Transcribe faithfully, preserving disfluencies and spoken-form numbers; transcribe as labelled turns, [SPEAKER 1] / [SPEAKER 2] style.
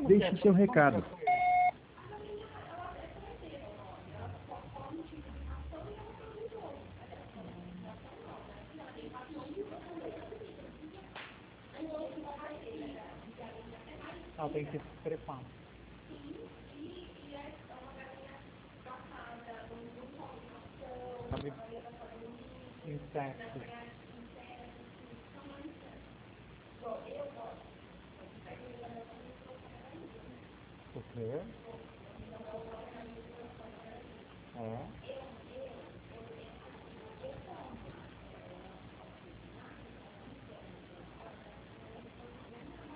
[SPEAKER 1] Deixe o seu recado.
[SPEAKER 2] Ela tem que se estrepar. Insetos. O quê?